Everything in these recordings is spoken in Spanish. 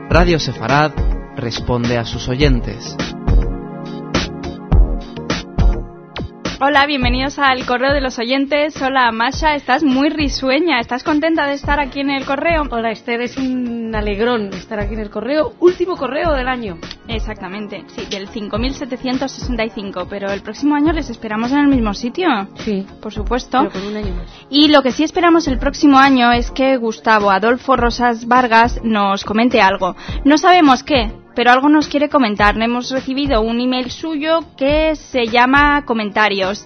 Radio Sefarad responde a sus oyentes. Hola, bienvenidos al Correo de los Oyentes. Hola, Masha, estás muy risueña. ¿Estás contenta de estar aquí en el correo? Hola, Esther, es un alegrón estar aquí en el correo. Último correo del año. Exactamente, sí, del 5765. Pero el próximo año les esperamos en el mismo sitio. Sí, por supuesto. pero con un año más. Y lo que sí esperamos el próximo año es que Gustavo Adolfo Rosas Vargas nos comente algo. No sabemos qué, pero algo nos quiere comentar. Hemos recibido un email suyo que se llama comentarios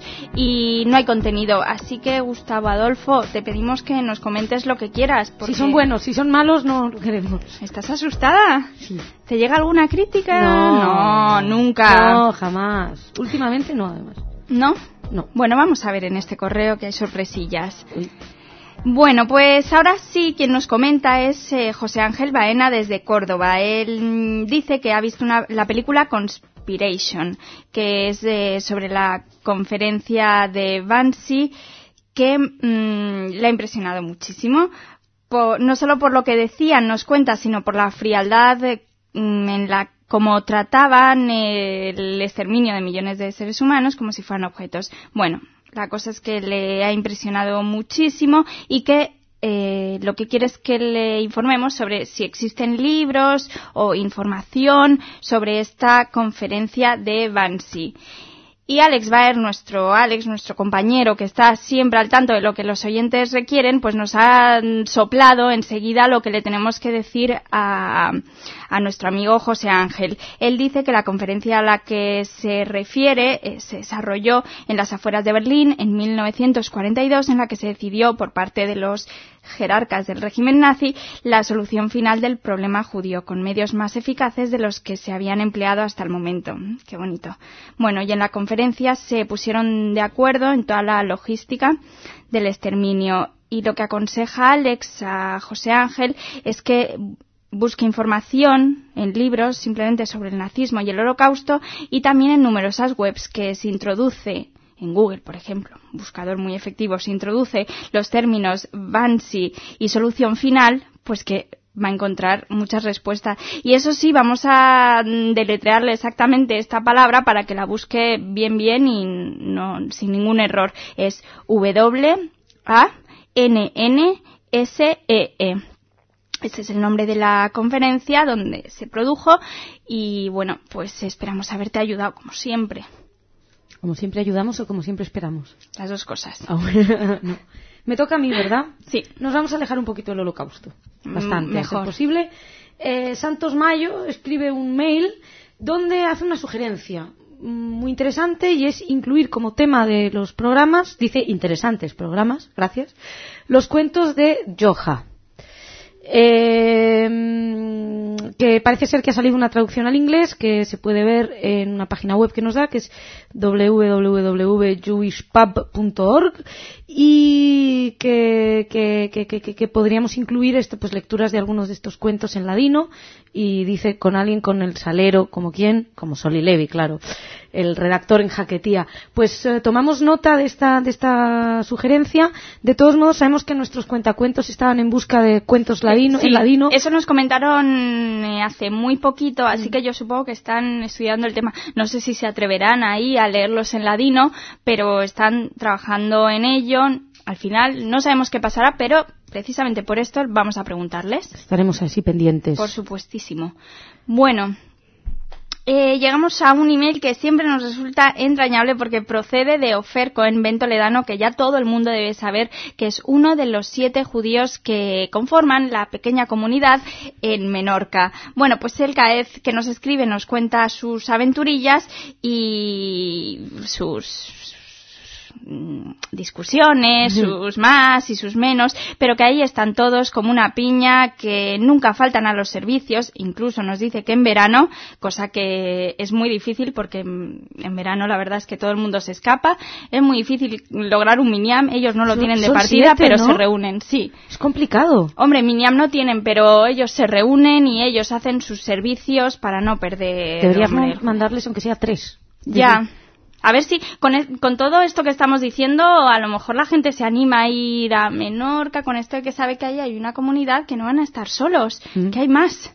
y no hay contenido. Así que, Gustavo Adolfo, te pedimos que nos comentes lo que quieras. Si son buenos, si son malos, no lo queremos. ¿Estás asustada? Sí. ¿Te llega alguna crítica? No, nunca. No, jamás. Últimamente no, además. ¿No? No. Bueno, vamos a ver en este correo que hay sorpresillas. Uy. Bueno, pues ahora sí, quien nos comenta es José Ángel Baena desde Córdoba. Él dice que ha visto la película Conspiration, que es sobre la conferencia de Banksy, que le ha impresionado muchísimo. No solo por lo que decían, nos cuenta, sino por la frialdad en la como trataban el exterminio de millones de seres humanos como si fueran objetos. Bueno, la cosa es que le ha impresionado muchísimo y que lo que quiere es que le informemos sobre si existen libros o información sobre esta conferencia de Banksy. Y Alex Baer, nuestro compañero que está siempre al tanto de lo que los oyentes requieren, pues nos ha soplado enseguida lo que le tenemos que decir a nuestro amigo José Ángel. Él dice que la conferencia a la que se refiere se desarrolló en las afueras de Berlín en 1942, en la que se decidió por parte de los jerarcas del régimen nazi la solución final del problema judío con medios más eficaces de los que se habían empleado hasta el momento. Qué bonito. Bueno, y en la conferencia se pusieron de acuerdo en toda la logística del exterminio, y lo que aconseja Alex a José Ángel es que busque información en libros simplemente sobre el nazismo y el holocausto, y también en numerosas webs que se introduce en Google, por ejemplo, un buscador muy efectivo, se introduce los términos Banksy y solución final, pues que va a encontrar muchas respuestas. Y eso sí, vamos a deletrearle exactamente esta palabra para que la busque bien y no sin ningún error. Es WANNSEE. Ese es el nombre de la conferencia donde se produjo y bueno, pues esperamos haberte ayudado como siempre. ¿Como siempre ayudamos o como siempre esperamos? Las dos cosas. No. Me toca a mí, ¿verdad? Sí. Nos vamos a alejar un poquito del holocausto. Bastante, mejor. si es posible. Santos Mayo escribe un mail donde hace una sugerencia muy interesante y es incluir como tema de los programas, dice interesantes programas, gracias, los cuentos de Joja. Que parece ser que ha salido una traducción al inglés que se puede ver en una página web que nos da, que es www.jewishpub.org, y que podríamos incluir pues lecturas de algunos de estos cuentos en ladino, y dice con alguien con el salero, como Solly Levy, claro, el redactor en Jaquetía. Pues tomamos nota de esta sugerencia. De todos modos, sabemos que nuestros cuentacuentos estaban en busca de cuentos en ladino. Eso nos comentaron hace muy poquito, así que yo supongo que están estudiando el tema. No sé si se atreverán ahí a leerlos en ladino, pero están trabajando en ello. Al final no sabemos qué pasará, pero precisamente por esto vamos a preguntarles. Estaremos así pendientes. Por supuestísimo. Bueno, llegamos a un email que siempre nos resulta entrañable porque procede de Ofer Cohen Ben Toledano, que ya todo el mundo debe saber que es uno de los 7 judíos que conforman la pequeña comunidad en Menorca. Bueno, pues él cada vez que nos escribe nos cuenta sus aventurillas y sus discusiones, sus más y sus menos, pero que ahí están todos como una piña, que nunca faltan a los servicios. Incluso nos dice que en verano, cosa que es muy difícil porque en verano la verdad es que todo el mundo se escapa, es muy difícil lograr un minyan. Ellos no lo tienen de partida, 7, pero ¿no? Se reúnen, sí. Es complicado. Hombre, minyan no tienen, pero ellos se reúnen y ellos hacen sus servicios para no perder. Deberíamos mandarles aunque sea 3. Ya. A ver si con todo esto que estamos diciendo, a lo mejor la gente se anima a ir a Menorca con esto de que sabe que ahí hay una comunidad, que no van a estar solos, que hay más.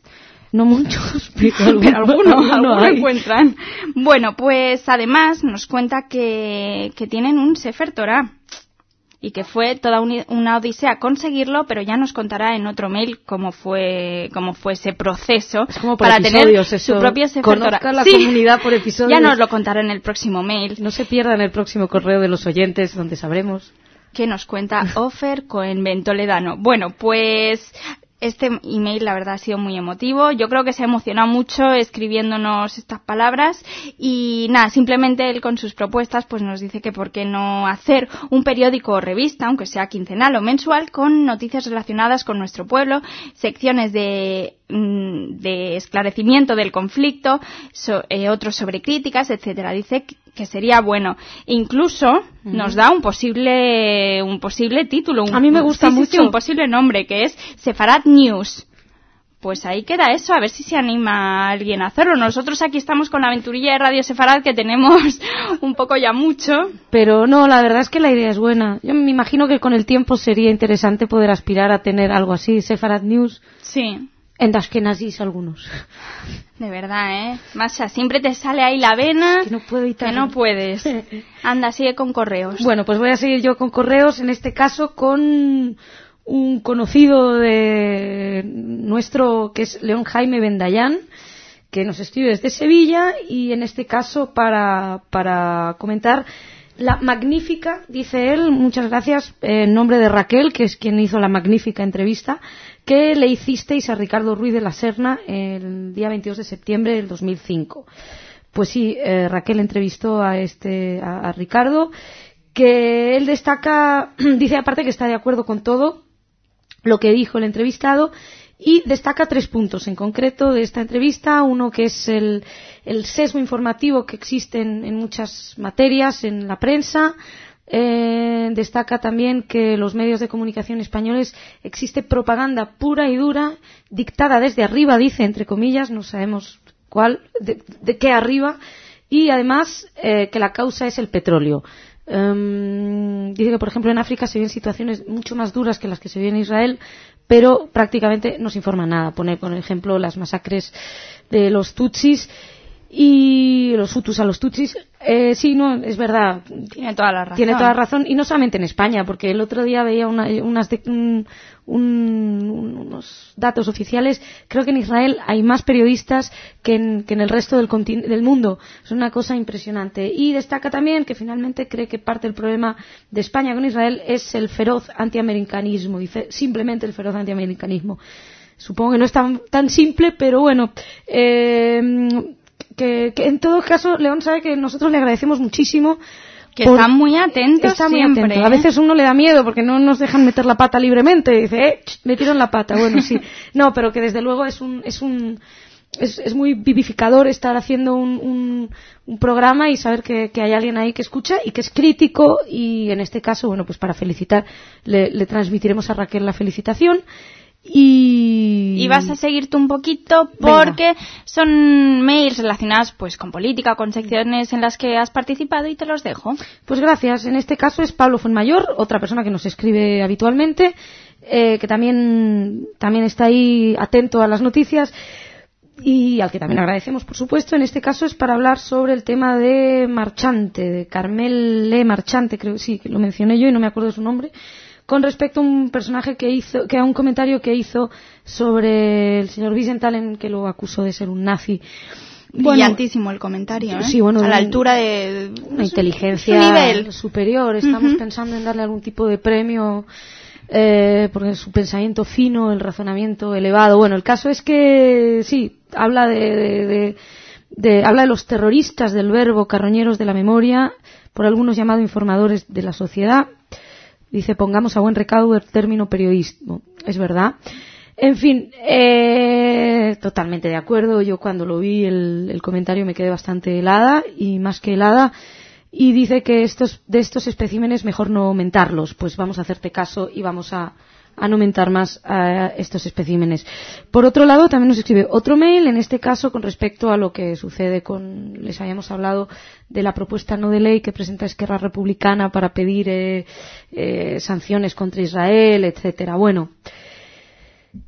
No muchos, pero algunos hay. encuentran. Bueno, pues además nos cuenta que tienen un Sefer Torah y que fue toda una odisea conseguirlo, pero ya nos contará en otro mail cómo fue ese proceso para tener su propio Sefer Torah. Conozca la comunidad por episodios. Ya nos lo contará en el próximo mail. No se pierdan el próximo correo de los oyentes, donde sabremos. Que nos cuenta Ofer Cohen Toledano. Bueno, pues este email la verdad ha sido muy emotivo. Yo creo que se ha emocionado mucho escribiéndonos estas palabras y nada, simplemente él con sus propuestas pues nos dice que por qué no hacer un periódico o revista, aunque sea quincenal o mensual, con noticias relacionadas con nuestro pueblo, secciones de esclarecimiento del conflicto, otros sobre críticas, etcétera. Dice que sería bueno. Incluso nos da un posible título. A mí me gusta mucho. Un posible nombre, que es Sefarad News. Pues ahí queda eso, a ver si se anima alguien a hacerlo. Nosotros aquí estamos con la aventurilla de Radio Sefarad, que tenemos un poco ya mucho. Pero no, la verdad es que la idea es buena. Yo me imagino que con el tiempo sería interesante poder aspirar a tener algo así, Sefarad News. Sí. En Ashkenazis algunos. De verdad, Masha, siempre te sale ahí la vena. Que no puedo evitarlo. Que no puedes. Anda, sigue con correos. Bueno, pues voy a seguir yo con correos, en este caso con un conocido de nuestro, que es León Jaime Bendayán, que nos escribe desde Sevilla, y en este caso para comentar la magnífica, dice él, muchas gracias, en nombre de Raquel, que es quien hizo la magnífica entrevista que le hicisteis a Ricardo Ruiz de la Serna el día 22 de septiembre del 2005. Pues sí, Raquel entrevistó a Ricardo, que él destaca, dice aparte que está de acuerdo con todo lo que dijo el entrevistado, y destaca 3 puntos en concreto de esta entrevista. Uno, que es el sesgo informativo que existe en muchas materias en la prensa. Destaca también que los medios de comunicación españoles existe propaganda pura y dura, dictada desde arriba, dice, entre comillas, no sabemos cuál, de qué arriba, y además que la causa es el petróleo. Dice que, por ejemplo, en África se ven situaciones mucho más duras que las que se ven en Israel, pero prácticamente no se informa nada. Pone, por ejemplo, las masacres de los Tutsis y los Hutus a los Tutsis. Sí, no, es verdad. Tiene toda la razón. Tiene toda la razón, y no solamente en España, porque el otro día veía unos datos oficiales. Creo que en Israel hay más periodistas que en el resto del mundo. Es una cosa impresionante. Y destaca también que finalmente cree que parte del problema de España con Israel es el feroz antiamericanismo. Dice simplemente el feroz antiamericanismo. Supongo que no es tan simple, pero bueno. Que en todo caso, León sabe que nosotros le agradecemos muchísimo. Que están muy atentos siempre. Muy atento. A veces uno le da miedo porque no nos dejan meter la pata libremente. Dice, metieron la pata. Bueno, sí. No, pero que desde luego es muy vivificador estar haciendo un programa y saber que hay alguien ahí que escucha y que es crítico. Y en este caso, bueno, pues para felicitar, le transmitiremos a Raquel la felicitación. Y vas a seguirte un poquito porque son mails relacionados pues con política, con secciones en las que has participado, y te los dejo. Pues gracias. En este caso es Pablo Fuenmayor, otra persona que nos escribe habitualmente, que también está ahí atento a las noticias y al que también agradecemos, por supuesto. En este caso es para hablar sobre el tema de Marchante, de Carmel Le Marchante, creo, sí, que lo mencioné yo y no me acuerdo de su nombre, con respecto a un personaje a un comentario que hizo sobre el señor Wiesenthal, que lo acusó de ser un nazi. Brillantísimo el comentario, ¿eh? Sí, bueno, a la altura de una inteligencia nivel superior. Estamos pensando en darle algún tipo de premio porque su pensamiento fino, el razonamiento elevado. Bueno, el caso es que sí, habla de los terroristas del verbo, carroñeros de la memoria, por algunos llamados informadores de la sociedad. Dice, pongamos a buen recaudo el término periodismo. Es verdad. En fin, totalmente de acuerdo. Yo cuando lo vi el comentario me quedé bastante helada, y más que helada. Y dice que de estos especímenes mejor no mentarlos. Pues vamos a hacerte caso y vamos a no mentar más a estos especímenes. Por otro lado, también nos escribe otro mail, en este caso con respecto a lo que sucede les habíamos hablado de la propuesta no de ley que presenta Esquerra Republicana para pedir sanciones contra Israel, etcétera. Bueno,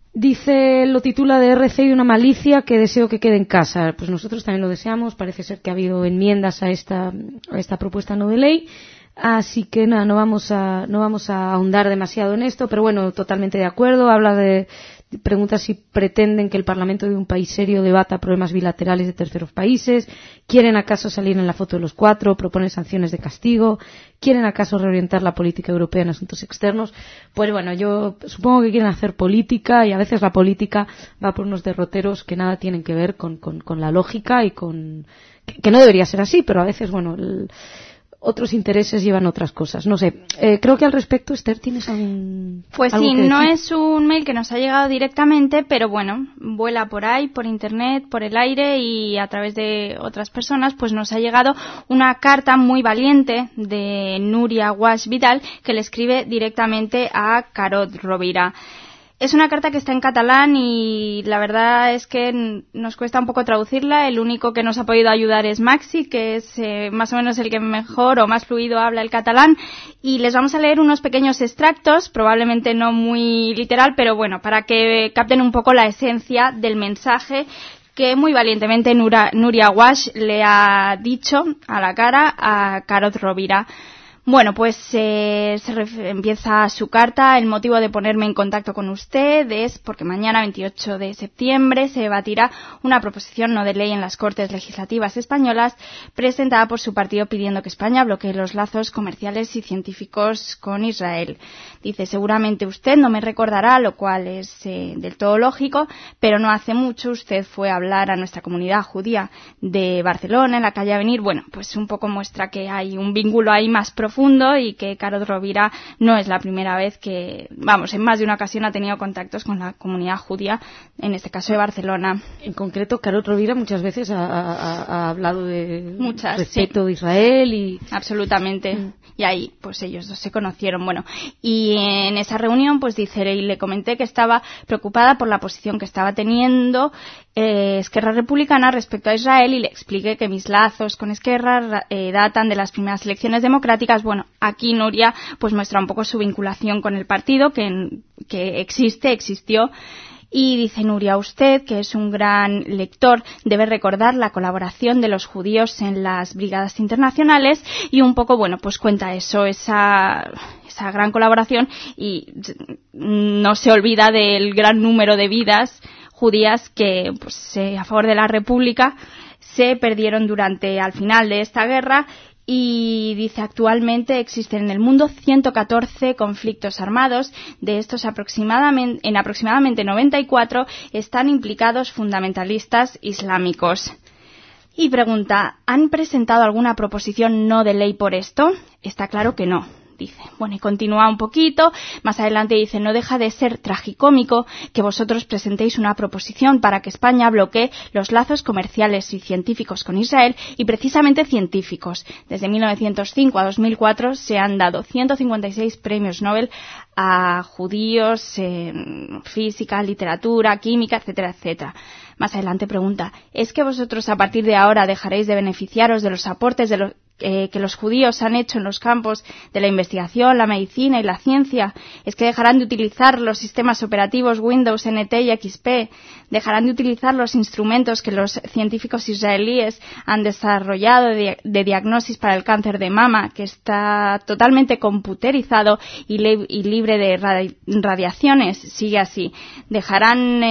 Dice, lo titula de RC y una malicia que deseo que quede en casa. Pues nosotros también lo deseamos. Parece ser que ha habido enmiendas a esta propuesta no de ley. Así que nada, no vamos a ahondar demasiado en esto, pero bueno, totalmente de acuerdo. Pregunta si pretenden que el Parlamento de un país serio debata problemas bilaterales de terceros países. ¿Quieren acaso salir en la foto de los 4? ¿Proponen sanciones de castigo? ¿Quieren acaso reorientar la política europea en asuntos externos? Pues bueno, yo supongo que quieren hacer política, y a veces la política va por unos derroteros que nada tienen que ver con la lógica y que no debería ser así, pero a veces, bueno, otros intereses llevan otras cosas. No sé, creo que al respecto, Esther, ¿tienes algún...? Pues sí, no es un mail que nos ha llegado directamente, pero bueno, vuela por ahí, por internet, por el aire, y a través de otras personas, pues nos ha llegado una carta muy valiente de Núria Guasch Vidal, que le escribe directamente a Carod Rovira. Es una carta que está en catalán y la verdad es que nos cuesta un poco traducirla. El único que nos ha podido ayudar es Maxi, que es más o menos el que mejor o más fluido habla el catalán. Y les vamos a leer unos pequeños extractos, probablemente no muy literal, pero bueno, para que capten un poco la esencia del mensaje que muy valientemente Núria Guasch le ha dicho a la cara a Carod Rovira. Bueno, pues empieza su carta. El motivo de ponerme en contacto con usted es porque mañana, 28 de septiembre, se debatirá una proposición no de ley en las Cortes Legislativas españolas presentada por su partido pidiendo que España bloquee los lazos comerciales y científicos con Israel. Dice, seguramente usted no me recordará, lo cual es del todo lógico, pero no hace mucho usted fue a hablar a nuestra comunidad judía de Barcelona, en la calle Avenir. Bueno, pues un poco muestra que hay un vínculo ahí más profundo y que Carod Rovira no es la primera vez que, vamos, en más de una ocasión ha tenido contactos con la comunidad judía, en este caso de Barcelona. En concreto, Carod Rovira muchas veces ha hablado de respeto de Israel y... Absolutamente. Y ahí, pues ellos dos se conocieron. Bueno, y en esa reunión, pues dice, y le comenté que estaba preocupada por la posición que estaba teniendo Esquerra Republicana respecto a Israel, y le expliqué que mis lazos con Esquerra datan de las primeras elecciones democráticas. Bueno, aquí Núria pues muestra un poco su vinculación con el partido que existió. Y dice Núria, usted, que es un gran lector, debe recordar la colaboración de los judíos en las brigadas internacionales, y un poco, bueno, pues cuenta eso, esa gran colaboración, y no se olvida del gran número de vidas judías que, pues, a favor de la República se perdieron al final de esta guerra. Y dice, actualmente existen en el mundo 114 conflictos armados. De estos, en aproximadamente 94 están implicados fundamentalistas islámicos. Y pregunta, ¿han presentado alguna proposición no de ley por esto? Está claro que no. Dice, bueno, y continúa un poquito, más adelante dice, no deja de ser tragicómico que vosotros presentéis una proposición para que España bloquee los lazos comerciales y científicos con Israel, y precisamente científicos. Desde 1905 a 2004 se han dado 156 premios Nobel a judíos en física, literatura, química, etcétera, etcétera. Más adelante pregunta, ¿es que vosotros a partir de ahora dejaréis de beneficiaros de los aportes que los judíos han hecho en los campos de la investigación, la medicina y la ciencia? ¿Es que dejarán de utilizar los sistemas operativos Windows, NT y XP? ¿Dejarán de utilizar los instrumentos que los científicos israelíes han desarrollado de diagnosis para el cáncer de mama, que está totalmente computerizado y libre de radiaciones? Sigue así. ¿Dejarán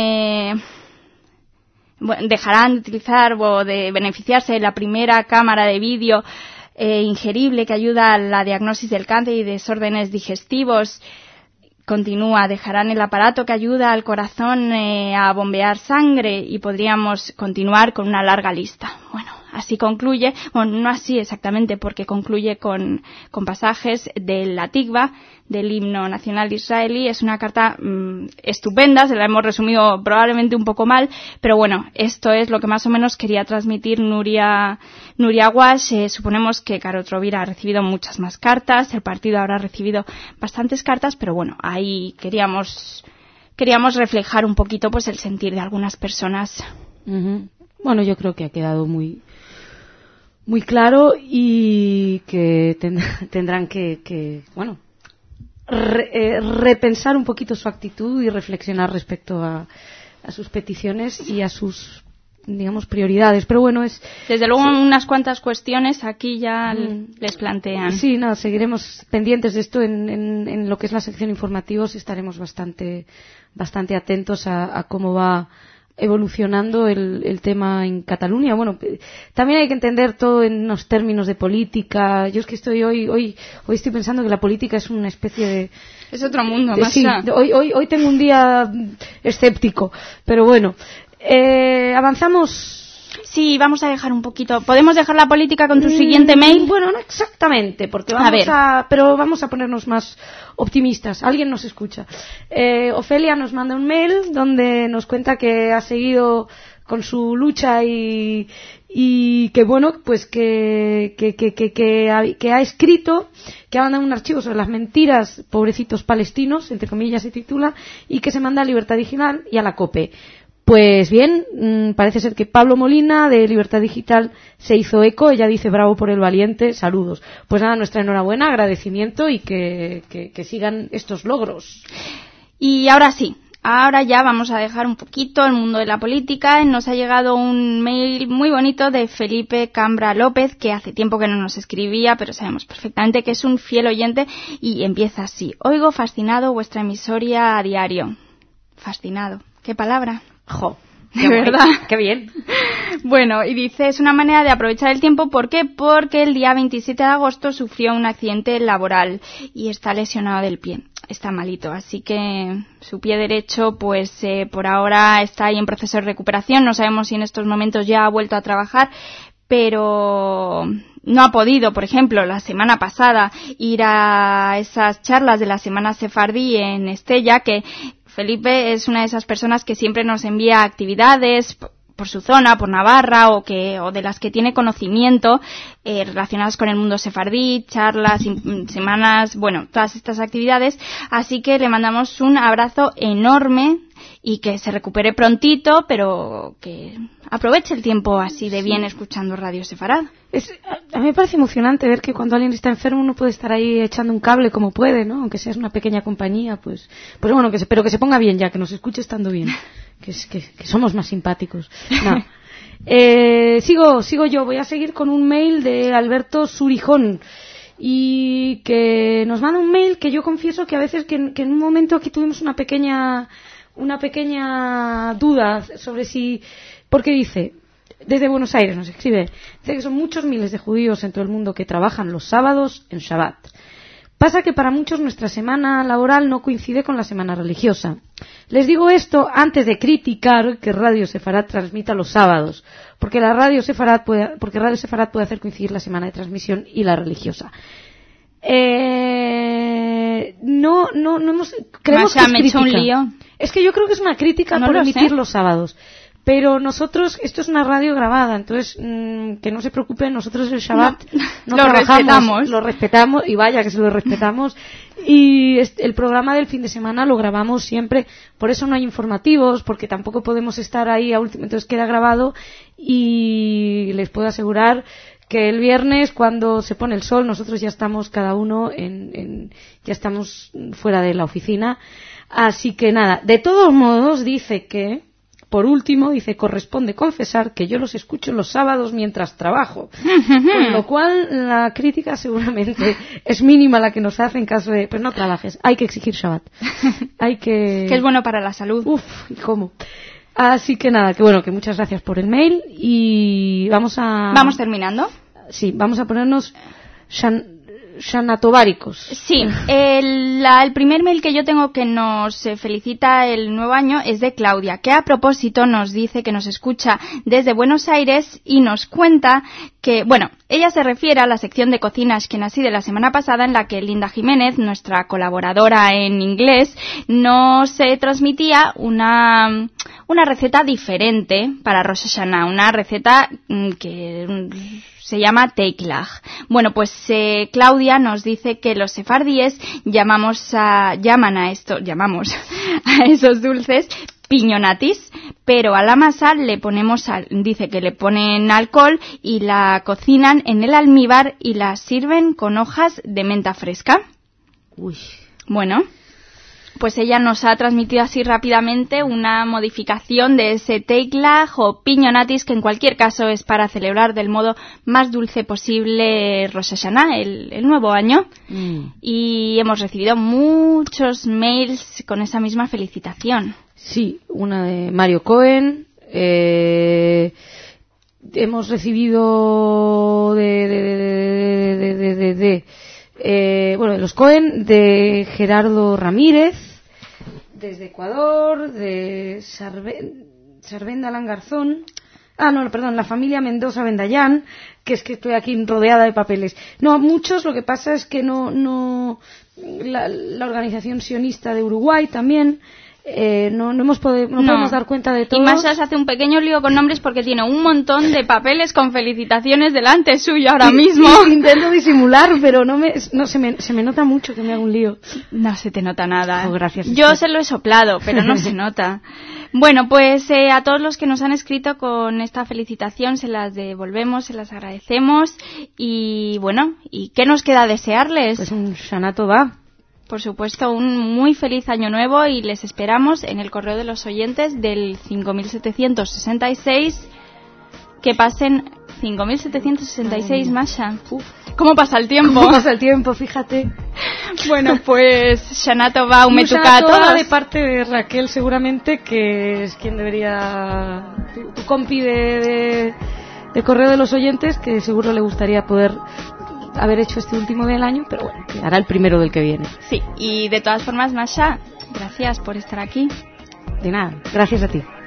de utilizar o de beneficiarse de la primera cámara de vídeo ingerible que ayuda a la diagnosis del cáncer y desórdenes digestivos? Continúa, dejarán el aparato que ayuda al corazón a bombear sangre, y podríamos continuar con una larga lista. Bueno, así concluye, bueno, no así exactamente, porque concluye con pasajes de la Tikva, del himno nacional israelí. Es una carta estupenda, se la hemos resumido probablemente un poco mal, pero bueno, esto es lo que más o menos quería transmitir Núria Guasch. Suponemos que Carod Rovira ha recibido muchas más cartas, el partido habrá recibido bastantes cartas, pero bueno, ahí queríamos reflejar un poquito pues el sentir de algunas personas. Uh-huh. Bueno, yo creo que ha quedado muy claro, y que tendrán que bueno, repensar un poquito su actitud y reflexionar respecto a sus peticiones y a sus, digamos, prioridades. Pero bueno, desde luego unas cuantas cuestiones aquí ya les plantean. Sí, no, seguiremos pendientes de esto en lo que es la sección informativos. Estaremos bastante atentos a cómo va evolucionando el tema en Cataluña. Bueno, también hay que entender todo en los términos de política. Yo es que estoy hoy estoy pensando que la política es una especie de... Es otro mundo, sí, hoy tengo un día escéptico, pero bueno. Avanzamos. Sí, vamos a dejar un poquito. ¿Podemos dejar la política con tu siguiente mail? Bueno, no exactamente, porque pero vamos a ponernos más optimistas. Alguien nos escucha. Ofelia nos manda un mail donde nos cuenta que ha seguido con su lucha y que bueno, pues que ha escrito, que ha mandado un archivo sobre las mentiras, pobrecitos palestinos, entre comillas se titula, y que se manda a Libertad Digital y a la COPE. Pues bien, parece ser que Pablo Molina de Libertad Digital se hizo eco. Ella dice: bravo por el valiente, saludos. Pues nada, nuestra enhorabuena, agradecimiento y que sigan estos logros. Y ahora sí, ahora ya vamos a dejar un poquito el mundo de la política. Nos ha llegado un mail muy bonito de Felipe Cambra López, que hace tiempo que no nos escribía, pero sabemos perfectamente que es un fiel oyente, y empieza así: oigo fascinado vuestra emisoria a diario. Fascinado, ¿qué palabra? ¡Jo! De verdad. ¡Qué bien! Bueno, y dice, es una manera de aprovechar el tiempo. ¿Por qué? Porque el día 27 de agosto sufrió un accidente laboral y está lesionado del pie. Está malito, así que su pie derecho, pues por ahora está ahí en proceso de recuperación. No sabemos si en estos momentos ya ha vuelto a trabajar, pero no ha podido, por ejemplo, la semana pasada ir a esas charlas de la Semana Sefardí en Estella, que Felipe es una de esas personas que siempre nos envía actividades por su zona, por Navarra, o de las que tiene conocimiento relacionadas con el mundo sefardí, charlas, semanas, bueno, todas estas actividades. Así que le mandamos un abrazo enorme y que se recupere prontito, pero que aproveche el tiempo así de bien escuchando Radio Sefarad. A mí me parece emocionante ver que cuando alguien está enfermo uno puede estar ahí echando un cable como puede, ¿no? Aunque sea una pequeña compañía, pues bueno, pero que se ponga bien ya, que nos escuche estando bien, que somos más simpáticos. No. Sigo yo, voy a seguir con un mail de Alberto Surijón, y que nos manda un mail que yo confieso que a veces que en un momento aquí tuvimos una pequeña duda sobre si, porque dice, desde Buenos Aires nos escribe, dice que son muchos miles de judíos en todo el mundo que trabajan los sábados en Shabbat. Pasa que para muchos nuestra semana laboral no coincide con la semana religiosa. Les digo esto antes de criticar que Radio Sefarad transmita los sábados, porque Radio Sefarad puede hacer coincidir la semana de transmisión y la religiosa. No hemos, creemos que es me he hecho un lío. Es que yo creo que es una crítica por emitir los sábados. Pero nosotros, esto es una radio grabada, entonces que no se preocupen, nosotros el Shabbat no trabajamos, lo respetamos, y vaya que se lo respetamos, y el programa del fin de semana lo grabamos siempre, por eso no hay informativos, porque tampoco podemos estar ahí a último, entonces queda grabado, y les puedo asegurar que el viernes, cuando se pone el sol, nosotros ya estamos cada uno ya estamos fuera de la oficina, así que nada, de todos modos dice que, por último, dice, corresponde confesar que yo los escucho los sábados mientras trabajo. Con lo cual, la crítica seguramente es mínima la que nos hace en caso de, pues no trabajes, hay que exigir Shabbat. Que es bueno para la salud. Uf, ¿y cómo? Así que nada, que bueno, que muchas gracias por el mail y ¿Vamos terminando? Sí, vamos a ponernos Shanatobáricos. Sí, el primer mail que yo tengo que nos felicita el nuevo año es de Claudia, que a propósito nos dice que nos escucha desde Buenos Aires y nos cuenta que, bueno, ella se refiere a la sección de Cocina Ashkenazí de la semana pasada, en la que Linda Jiménez, nuestra colaboradora en inglés, nos transmitía una receta diferente para Rosh Hashanah, una receta que se llama Teiklach. Bueno, pues Claudia nos dice que los sefardíes llamamos a esos dulces piñonatis, pero a la masa dice que le ponen alcohol y la cocinan en el almíbar y la sirven con hojas de menta fresca. Uy. Bueno, pues ella nos ha transmitido así rápidamente una modificación de ese Teiklag o Piñonatis, que en cualquier caso es para celebrar del modo más dulce posible Rosh Hashanah, el nuevo año. Y hemos recibido muchos mails con esa misma felicitación. Sí, una de Mario Cohen. Hemos recibido de los Cohen, de Gerardo Ramírez, desde Ecuador, de Sarvenda Langarzón. La familia Mendoza Bendayán, que es que estoy aquí rodeada de papeles. No, muchos, lo que pasa es que no la organización sionista de Uruguay también. No podemos dar cuenta de todo. Y Masha se hace un pequeño lío con nombres porque tiene un montón de papeles con felicitaciones delante suyo ahora mismo. Intento disimular, pero se me nota mucho que me haga un lío. No se te nota nada. Oh, gracias. Yo se lo he soplado, pero no se nota. Bueno, pues a todos los que nos han escrito con esta felicitación se las devolvemos, se las agradecemos. Y bueno, ¿y qué nos queda desearles? Pues un Shana Tová. Por supuesto, un muy feliz año nuevo y les esperamos en el correo de los oyentes del 5766. Que pasen 5766, Masha. ¿Cómo pasa el tiempo? ¿Cómo pasa el tiempo? Fíjate. Bueno, pues Shana Tová, Umetuká a todos. De parte de Raquel, seguramente, que es quien debería... Tu compi de correo de los oyentes, que seguro le gustaría poder haber hecho este último del año, pero bueno, hará el primero del que viene. Sí, y de todas formas, Masha, gracias por estar aquí. De nada, gracias a ti.